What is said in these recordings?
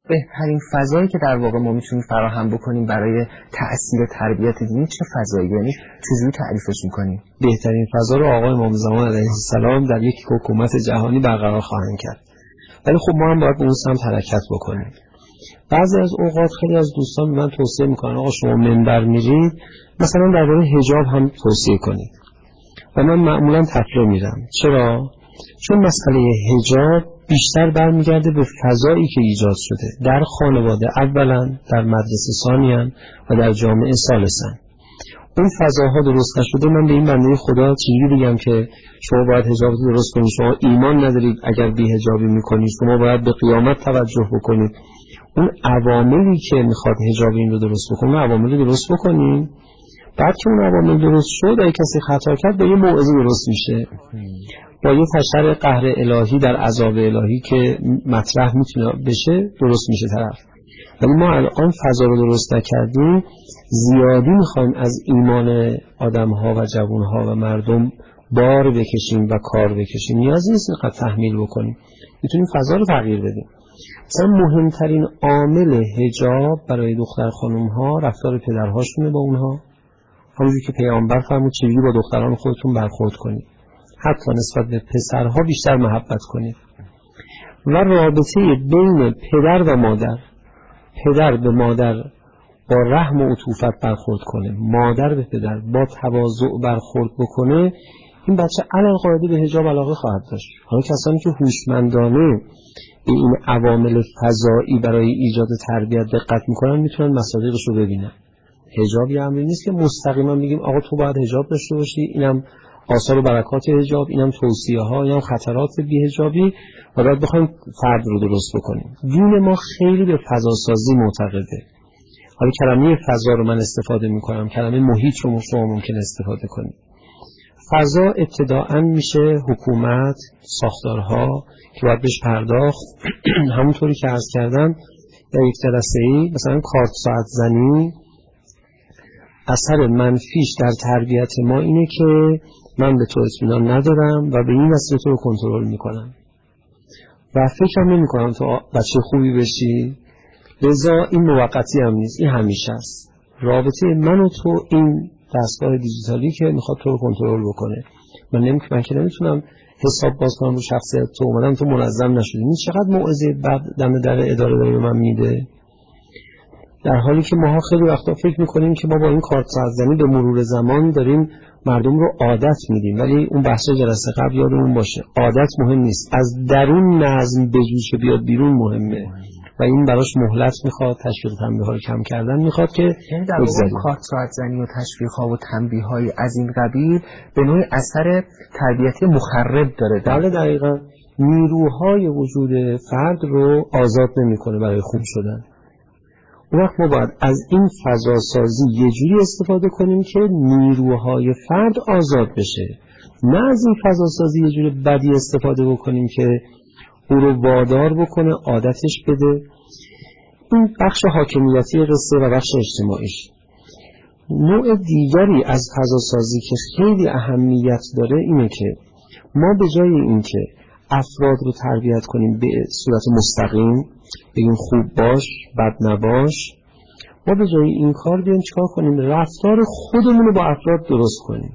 بهترین فضایی که در واقع ما میتونیم فراهم بکنیم برای تأثیر تربیت دینی چه فضایی، یعنی چجوری تعریفش میکنیم؟ بهترین فضا رو آقای امام زمان علیه السلام در یک حکومت جهانی برقرار خواهند کرد، ولی خب ما هم باید به اون سمت حرکت بکنیم. بعضی از اوقات خیلی از دوستان به من توصیه میکنن آقا شما منبر میرید مثلا درباره حجاب هم توصیه کنید و من معمولا تفریح میرم. چرا؟ چون مسئله حجاب بیشتر برمیگرده به فضایی که ایجاد شده در خانواده اولا، در مدرسه ثانیاً و در جامعه ثالثاً. اون فضاها درست نشده. من به این بنده خدا چجوری بگم که شما باید حجابت درست کنید؟ شما ایمان ندارید اگر بی حجابی میکنید، شما باید به قیامت توجه بکنید. اون عواملی که میخواد حجاب این رو درست بکنه، عوامل رو درست بکنیم. بعد که اون عوامل درست شد، اگه کسی خطا کرد با یه موعظه درست میشه، با یه تشریع قهر الهی در عذاب الهی که مطرح میتونه بشه درست میشه طرف. ولی ما الان فضا رو درست نکردیم، زیادی میخوایم از ایمان آدم‌ها و جوان‌ها و مردم بار بکشیم و کار بکشیم. نیازی نیست اینقدر تحمیل بکنیم، میتونیم فضا رو تغییر بدیم. مثلا مهمترین عامل حجاب برای دختر خانم‌ها رفتار پدرهاشونه با اونها. همونجوری که پیامبر فرمود چجوری با دختران خودتون برخورد کنید، حتی نسبت به پسرها بیشتر محبت کنید. و رابطه بین پدر و مادر، پدر به مادر با رحم و عطوفت برخورد کنه، مادر به پدر با تواضع برخورد بکنه، این بچه علالقاعده به حجاب علاقه خواهد داشت. حالا کسانی که هوشمندانه به این عوامل فضایی برای ایجاد تربیت دقت میکنن میتونن مصادیقش رو ببینن. حجاب یه امری نیست که مستقیما بگیم آقا تو باید حجاب داشته باشی، اینم آثار و برکات حجاب، اینم توصیه ها، اینم خطرات بی حجابی، و باید بخوایم فرد رو درست بکنیم. دین ما خیلی به فضا سازی معتقده. حالا کلمه فضا رو من استفاده میکنم، کلمه محیط رو شما ممکن استفاده کنید. فضا ابتداءً میشه حکومت، ساختارها که باید بهش پرداخت. همونطوری که عرض کردم در یک جلسه‌ای مثلا کارت ساعت زنی، اثر منفیش در تربیت ما اینه که من به تو اطمینان ندارم و به این وسیله تو رو کنترل میکنم و فکرم نمیکنم تو بچه خوبی بشی، لذا این موقتی هم نیست، این همیشه است. رابطه من و تو این دستگاه دیجیتالی که میخواد تو رو کنترل بکنه. من که نمیتونم حساب باز کنم رو شخصیت تو، اومدم تو منظم نشدی. این چقدر موعظه بعد دم در اداره داره به من میده، در حالی که ماها خیلی وقتا فکر میکنیم که ما با این کارت سازی به مرور زمان داریم مردم رو عادت میدیم. ولی اون بحث جلسه قبل یادمون باشه، عادت مهم نیست، از درون نظم بجوشه بیاد بیرون مهمه و این براش مهلت میخواد، تشویق تنبیه ها رو کم کردن میخواد که یعنی در واقع کارت ساعت زنی و تشویق ها و تنبیه های از این قبیل به نوع اثر تربیتی مخرب داره. بله دقیقاً، نیروهای وجود فرد رو آزاد نمیکنه برای خوب شدن. اون وقت ما باید از این فضا سازی یه جوری استفاده کنیم که نیروهای فرد آزاد بشه، نه از این فضا سازی یه جوری بدی استفاده بکنیم که او رو وادار بکنه عادتش بده. این بخش حاکمیتی قصه و بخش اجتماعیش. نوع دیگری از فضا سازی که خیلی اهمیت داره اینه که ما به جای این که افراد رو تربیت کنیم به صورت مستقیم، بگیم خوب باش بد نباش، ما به جای این کار بیایم چیکار کنیم؟ رفتار خودمون رو با افراد درست کنیم.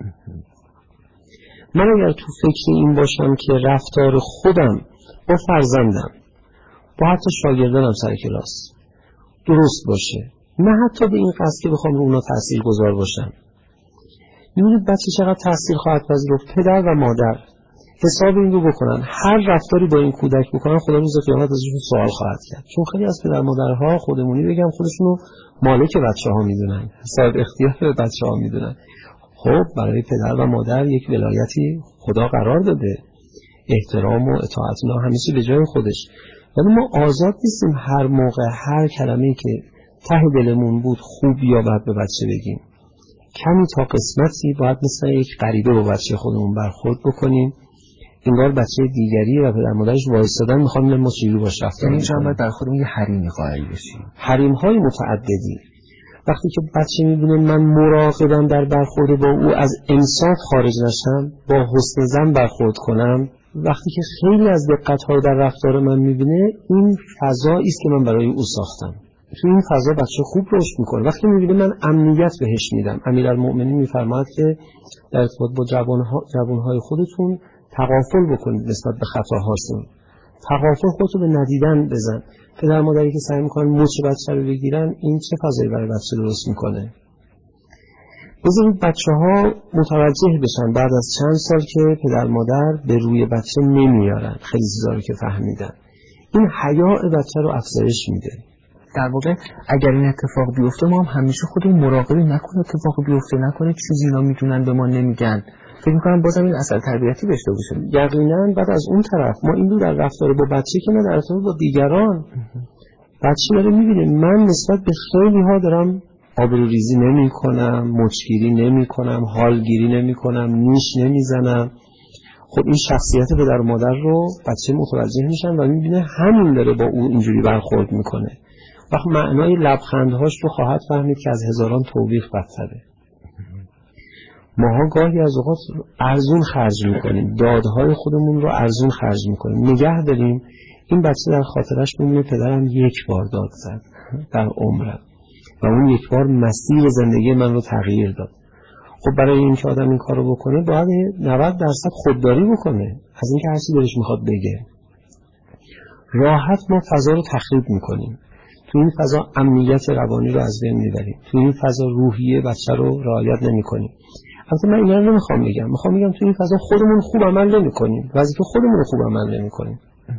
من اگر تو فکر این باشم که رفتار خودم با فرزندم، با حتی شاگردانم سر کلاس درست باشه، نه حتی به این قصد که بخوام رو اونا تأثیر گذار باشم. می‌بینید بچه چقدر تأثیر خواهد پذیرفت. پدر و مادر حساب این رو بکنن، هر رفتاری با این کودک بکنن خدا روز قیامت ازشون سوال خواهد کرد. چون خیلی از پدر مادرها خودمونی بگم خودشونو مالک بچه‌ها میدونن، صاحب اختیار به بچه‌ها میدونن. خب برای پدر و مادر یک ولایتی خدا قرار داده، احترام و اطاعت اینا همه چی به جای خودش، ولی ما آزاد نیستیم هر موقع هر کلمه‌ای که ته دلمون بود خوب یا بد به بچه بگیم. کمی تا قسمتی باید مثل یک غریبه با بچه خودمون برخورد بکنیم، انگار بچه دیگری و پدر مادرش وایسادن میخوام ما چجوری باش رفتار کنیم. اینجا باید در خودمون یه حریمی قائل بشیم، حریم‌های متعددی. وقتی که بچه میبینه من مراقبم در برخورد با او از انصاف خارج نشم، با حسن ظن برخورد کنم، وقتی که خیلی از دقت‌ها در رفتار من می‌بینه، این فضایی است که من برای او ساختم. تو این فضا بچه خوب رشد میکنه. وقتی می‌بینه من امنیت بهش میدم. امیرالمؤمنین می‌فرماید که در ارتباط با جوانهای خودتون تغافل بکنید نسبت به خطاهاشون. تغافل خودتو به ندیدن بزن. پدر مادری که سعی میکنن مچ بچه رو بگیرن، این چه فضایی برای بچه درست میکنه؟ بذارید بچه‌ها متوجه بشن بعد از چند سال که پدر مادر به روی بچه نمیارن خیلی چیزا رو که فهمیدن. این حیاء بچه رو افزایش میده. در واقع اگر این اتفاق بیفته ما هم همیشه خودمون مراقبی نکنه اتفاق بیفته، نکنه چیزی اینا میدونن به ما نمیگن. فکر می‌کنم بازم این اثر تربیتی داشته باشه. یقینا. بعد از اون طرف ما این رو در رفتار با بچه که نه در ارتباط با دیگران. بچه داره میبینه من نسبت به خیلی ها دارم آبروریزی نمی کنم، مچگیری نمی کنم، حالگیری نمی کنم، نیش نمی زنم. خب این شخصیت پدر مادر رو بچه متوجه میشن و میبینه همین داره با اون اینجوری برخورد میکنه. وقت معنای لبخندهاش رو خواهد فهمید که از هزاران توبیخ بدتره. ماها گاهی از اوقات ارزون خرج میکنیم، دادهای خودمون رو ارزون خرج میکنیم، نگه داریم این بچه در خاطرش بمونه پدرم یک بار داد زد در عمرم و اون یک بار مسیر زندگی من رو تغییر داد. خب برای اینکه آدم این کارو بکنه باید 90% خودداری بکنه از اینکه هر چی دلش میخواد بگه. راحت ما فضا رو تخریب میکنیم. تو این فضا امنیت روانی رو از بین میبریم. تو این فضا روحیه بچه رو رعایت نمیکنیم. البته من اینا رو نمیخوام بگم، میخوام بگم تو این فضا خودمون خوب عمل نمیکنیم، وظیفه خودمون رو خوب عمل نمیکنیم.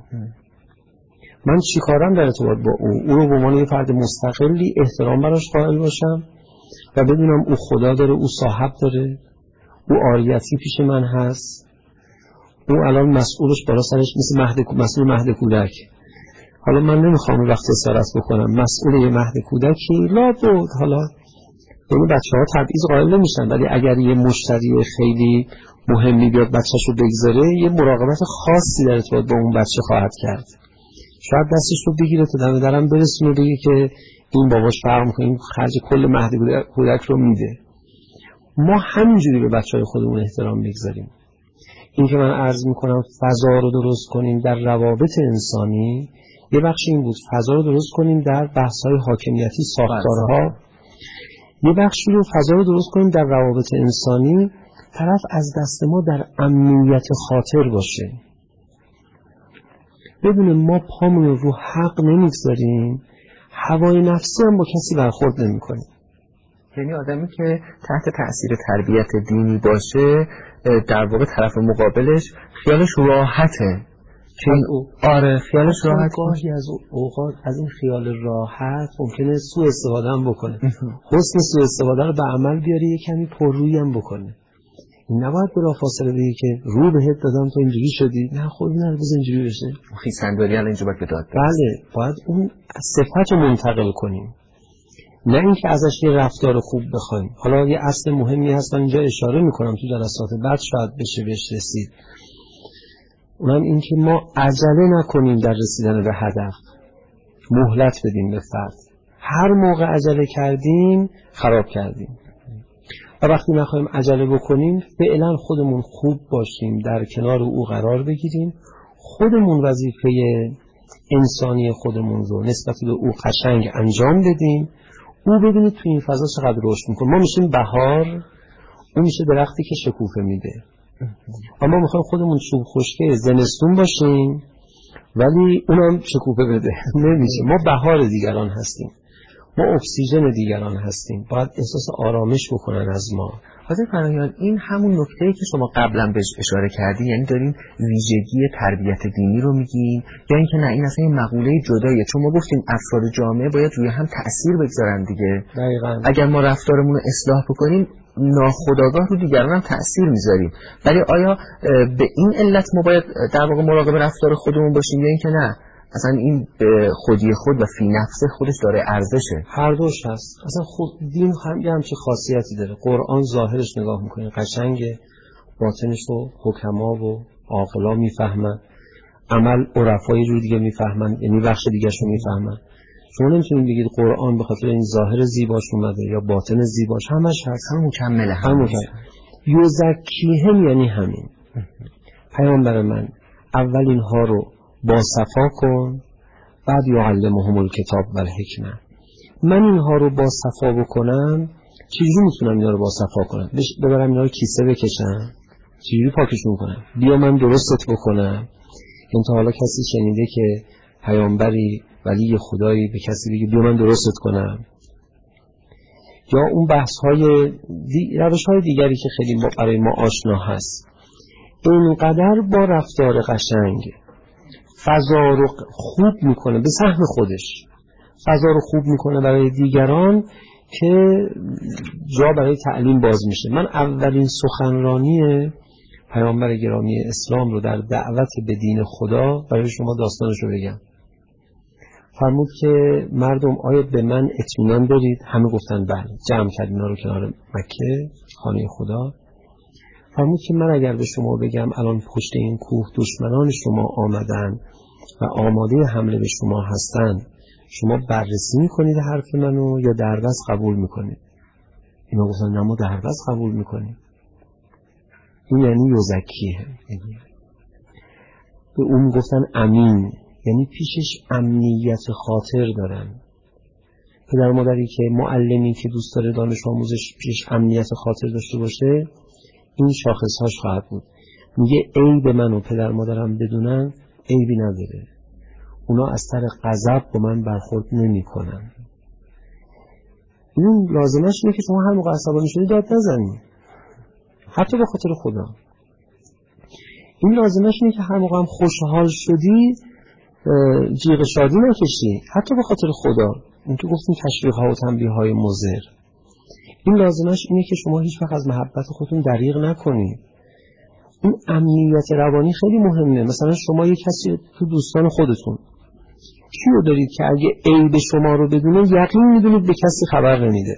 من چیکارم در ارتباط با او رو به عنوان یه فرد مستقلی احترام براش قائل باشم و بدونم او خدا داره، او صاحب داره، او عاریتی پیش من هست، او الان مسئولش بالا سرش مثل مسئول مهد کودک. حالا من نمیخوام وقت اسارت بکنم، مسئول یه مهد کودکی لابد حالا یعنی بچه‌ها تبعیض قائل نمیشن، ولی اگر یه مشتری خیلی مهمی بیاد بچه‌شو بگذاره یه مراقبت خاصی در ارتباط با اون بچه خواهد کرد. شاید دستش رو بگیره تا دم درم برسونه بگه که این باباش فرق می‌کنه، این خرج کل مهد کودک رو میده. ما همینجوری به بچه‌های خودمون احترام بگذاریم. این که من عرض می‌کنم فضا رو درست کنیم در روابط انسانی، یه بخشی این بود فضا رو درست کنیم در بحث‌های حاکمیتی، ساختارها. یه بخشی رو فضا رو درست کنیم در روابط انسانی، طرف از دست ما در امنیت خاطر باشه. بدونیم ما پامون رو حق نمیگذاریم، هوای نفسی هم با کسی برخورد نمی‌کنیم. یعنی آدمی که تحت تأثیر تربیت دینی باشه در واقع طرف مقابلش خیالش راحته که آره خیالش راحت. گاهی از اوقات از این خیال راحت ممکنه سوء استفاده هم بکنه. حسن سوء استفاده رو به عمل بیاری، یه کمی پررویی هم بکنه. نباید بلافاصله بگی که رو بهت دادم تو اینجوری شدی، نه خب نه بذار اینجوری بشه، خیسنداری الان اینجا باید بداد. بله باید اون صفت رو منتقل کنیم، نه اینکه ازش یه رفتار خوب بخوایم. حالا یه اصل مهمی هست من اینجا اشاره میکنم تو جلسات بعد شاید بشه بهش رسید، اونم این که ما عجله نکنیم در رسیدن به هدف، مهلت بدیم به فرد. هر موقع عجله کردیم خراب کردیم و وقتی نخواهیم عجله بکنیم فعلا خودمون خوب باشیم، در کنار او قرار بگیریم، خودمون وظیفه انسانی خودمون رو نسبت به او قشنگ انجام بدیم. او ببینید تو این فضا چقدر رشد میکنه. ما میشیم بهار، اون میشه درختی که شکوفه میده. اما میخوایم خودمون چوب خشکه زمستون باشیم ولی اونم شکوفه بده. نمیشه. ما بهار دیگران هستیم، ما اکسیژن دیگران هستیم، باید احساس آرامش بکنن از ما. حاضر فرایان این همون نکته‌ای که شما قبلا بهش اشاره کردی، یعنی دارین ویژگی تربیت دینی رو میگین یا اینکه نه این اصلا یه مقوله جداییه؟ چون ما گفتیم افراد جامعه باید روی هم تأثیر بگذارن دیگه. دقیقاً. اگر ما رفتارمون رو اصلاح بکنیم ناخودآگاه رو دیگران هم تأثیر میذاریم. ولی آیا به این علت ما باید در واقع مراقب رفتار خودمون باشیم یا اینکه نه اصلا این خودی خود و فی نفسه خودش داره ارزشه؟ هر دوش هست. اصلا خود دین هم یه همچین خاصیتی داره. قرآن ظاهرش نگاه میکنه قشنگه، باطنش رو حکما و عاقلا میفهمن، عمل عرفا یه جور دیگه میفهمن، یعنی بخش دیگه شو میفهمن. شما نمیتونید بگید قرآن به خاطر این ظاهر زیباش اومده یا باطن زیباش، همش هست، هم مکمله. یوزکیهم یعنی همین. پیامبر من اول اینها رو با صفا کن، بعد یعلمهم الکتاب و الحکمه. من اینها رو با صفا بکنم، چجوری میتونم اینا رو با صفا کنم؟ ببرم اینا رو کیسه بکشم؟ چجوری پاکشون کنم؟ بیا من درستت بکنم. این تا حالا کسی شنیده که پیامبری ولی خدایی به کسی بگه بیا من درستت کنم؟ یا اون بحث‌های روش‌های دیگری که خیلی برای ما آشنا هست. اینقدر با رفتار قشنگ فضا رو خوب میکنه به سهم خودش، فضا رو خوب میکنه برای دیگران که جا برای تعلیم باز میشه. من اولین سخنرانی پیامبر گرامی اسلام رو در دعوت به دین خدا برای شما داستانش رو بگم. فرمود که مردم آیا به من اطمینان دارید؟ همه گفتن بله. جمع کرد اینا رو کنار مکه خانه خدا. فرمود که من اگر به شما بگم الان پشت این کوه دشمنان شما آمدن و آماده حمله به شما هستن، شما بررسی میکنید حرف منو یا دربست قبول میکنید؟ اینا گفتن نه ما دربست قبول میکنیم. این یعنی یزکیه. به اون گفتن امین، یعنی پیشش امنیت خاطر دارن. پدر مادری که معلمی که دوست داره دانش آموزش پیشش امنیت خاطر داشته باشه، این شاخصهاش خواهد بود. میگه عیب من و پدر مادرم بدونن عیبی نداره، اونا از طریق غضب با من برخورد نمی کنن. این لازمش اینه که شما هر موقع عصبانی شدی داد نزنی، حتی به خاطر خدا. این لازمش اینه که هر موقع هم خوشحال شدی جیغ شادی نکشی، حتی به خاطر خدا. این که گفتیم تشویق ها و تنبیه های مضر. این لازمش اینه که شما هیچ وقت از محبت خودتون دریغ نکنید. این امنیت روانی خیلی مهمه. مثلا شما یک کسی تو دوستان خودتون کیو دارید که اگه عیب شما رو بدونه یقین میدونید به کسی خبر نمیده؟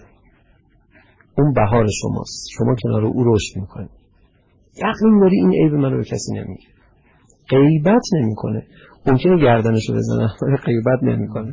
اون بهار شماست، شما کنار او رشد میکنید، یقین داری این عیب من رو به کسی نمیگه، غیبت نمیکنه. ممکنه گردنشو بزنه ولی غیبت نمیکنه.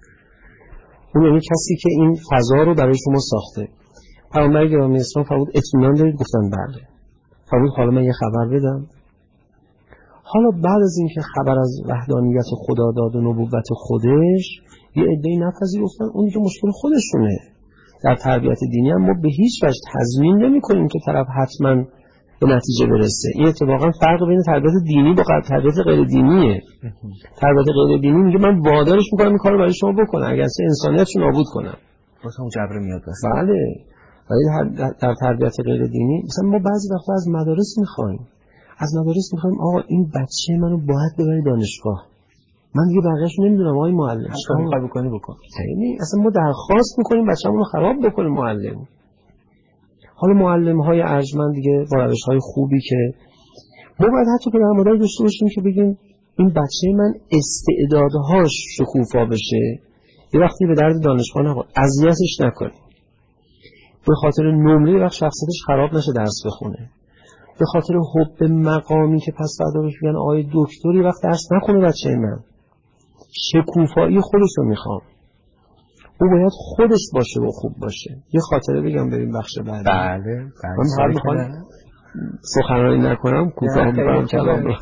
اون یعنی کسی که این فضا رو برای شما ساخته. پیامبر گرامی اسلام فرمود اطمینان دارید؟ گفتن بله. فرمود حالا من یه خبر بدم. حالا بعد از اینکه خبر از وحدانیت خدا داد و نبوت خودش، یه عده‌ای نپذیرفتن، اون که مشکل خودشونه. در تربیت دینی هم ما به هیچ وجه تضمین نمی‌کنیم که طرف حتما به نتیجه برسه. این اتفاقا فرق بین تربیت دینی با تربیت غیر دینیه. تربیت غیر دینی میگه من وادارش می‌کنم این کارو برای شما بکنه اگر اصلا انسانیتشو نابود کنم. واسه جبر میاد واسه. بله. ولی در تربیت غیر دینی مثلا ما بعضی وقتا از مدارس می‌خوایم. از مدارس می‌خوایم آقا این بچه منو باید ببری دانشگاه. من دیگه بقیه‌اشو نمی‌دونم آقای معلم. چیکار می‌خوای بکنی بکن. یعنی اصلا ما درخواست می‌کنیم بچه‌مون رو خراب بکنه معلم. حالا معلم‌های ارجمند دیگه با روش‌های خوبی که ما باید حتی پدر مادر داشته باشیم که بگیم این بچه من استعدادهاش شکوفا بشه، یه وقتی به درد دانشگاه نخوره، اذیتش نکنیم. به خاطر نمره وقت شخصیتش خراب نشه درس بخونه. به خاطر حب مقامی که پس فردا بهش میگن آقای دکتری وقت درس نخونه بچه من. شکوفایی خودش رو میخوام. او باید خودش باشه و خوب باشه. یه خاطره بگم بریم بخش بعدی. بله. من میخوام سخنرانی نکنم، کوتاه میکنم کلام رو.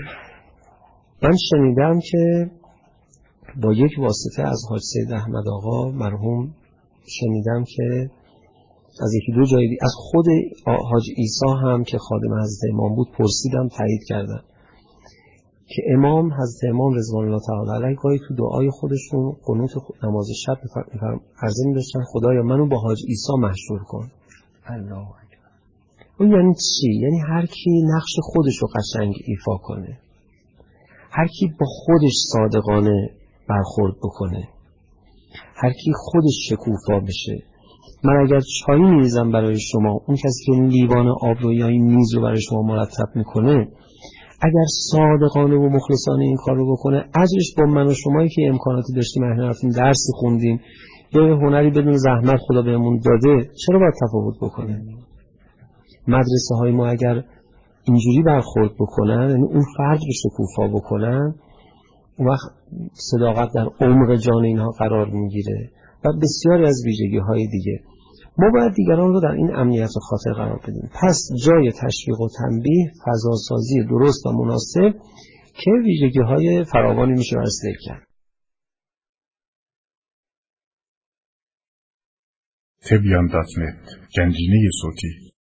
من شنیدم که با یک واسطه از حاج سید احمد آقا مرحوم شنیدم که از یکی دو جایی از خود حاج عیسی هم که خادم حضرت امام بود پرسیدم، تایید کردن که حضرت امام رضوان الله تعالی علیه گاهی تو دعای خودشون قنوت نماز شب عرضه می‌داشتن خدایا منو با حاج عیسی محشور کن. الله اکبر. اون یعنی چی؟ یعنی هر کی نقش خودش رو قشنگ ایفا کنه، هر کی با خودش صادقانه برخورد بکنه، هر کی خودش شکوفا بشه. من اگر چایی میریزم برای شما، اون کسی که لیوان آب رو یا این میز رو برای شما مرتب میکنه اگر صادقانه و مخلصانه این کار رو بکنه، اجرش با من و شمایی که امکاناتی داشتیم احنا رفتیم درسی خوندیم یه هنری بدون زحمت خدا بهمون داده، چرا باید تفاوت بکنه؟ مدرسه های ما اگر اینجوری برخورد بکنن، یعنی اون فرد رو شکوفا بکنن، اون وقت صداقت در عمق جان اینها قرار میگیره و بسیاری از ویژگی های دیگه. ما باید دیگران رو در این امنیت خاطر قرار بدیم. پس جای تشویق و تنبیه، فضاسازی درست و مناسب که ویژگی‌های فراوانی میشه از ذکر کرد. تبیان.net گنجینه صوتی